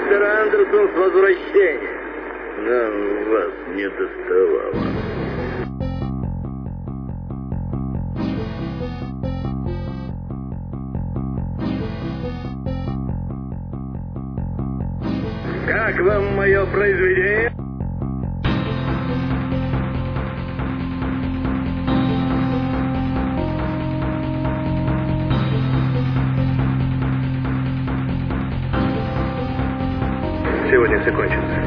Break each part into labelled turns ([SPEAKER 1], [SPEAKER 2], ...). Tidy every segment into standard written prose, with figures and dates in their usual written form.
[SPEAKER 1] мистер Андерсон, с возвращением. Нам вас не доставало. Как вам мое произведение? Сегодня все кончится.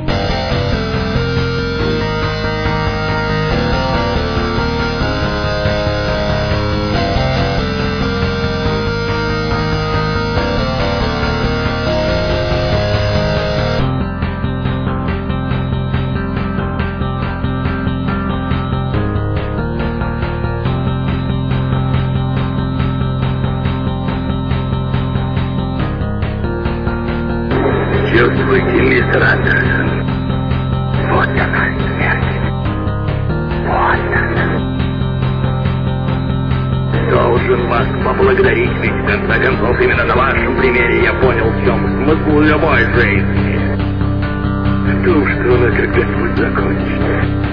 [SPEAKER 1] Чувствуете, мистер Андерсон? Вот она, смерть. Вот она. Должен вас поблагодарить, ведь в конце концов именно на вашем примере я понял, в чем смысл любой жизни. В том, что она когда-нибудь закончится.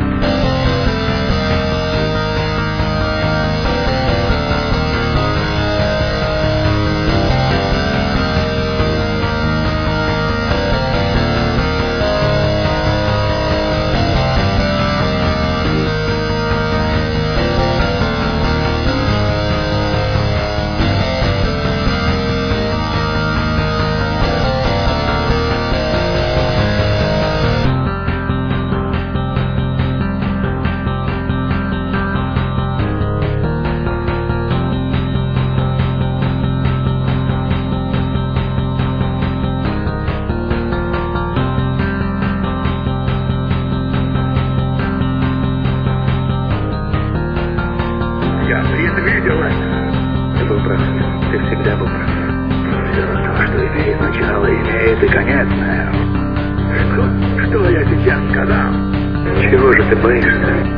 [SPEAKER 1] Я предвидел это. Ты был прав. Ты всегда был прав. Все то, что имеет начало, имеет и конец, Мэр. Что я сейчас сказал? Чего же ты боишься?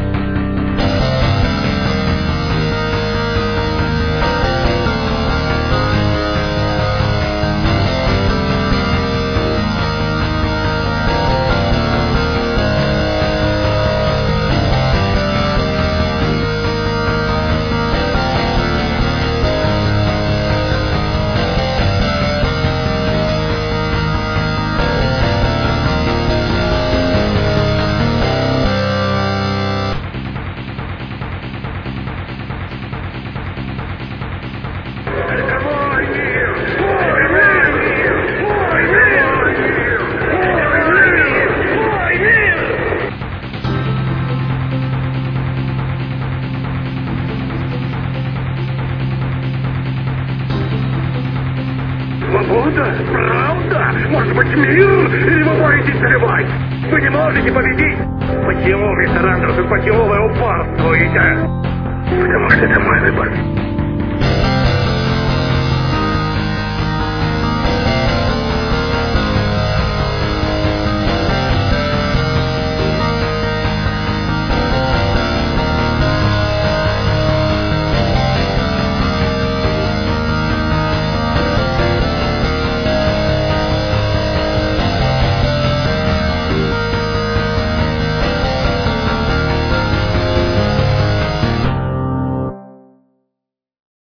[SPEAKER 1] Свобода? Правда? Может быть, мир? Или вы боитесь заливать? Вы не можете победить! Почему, мистер Андерсон, почему вы упорствуете? Потому что это мой выбор.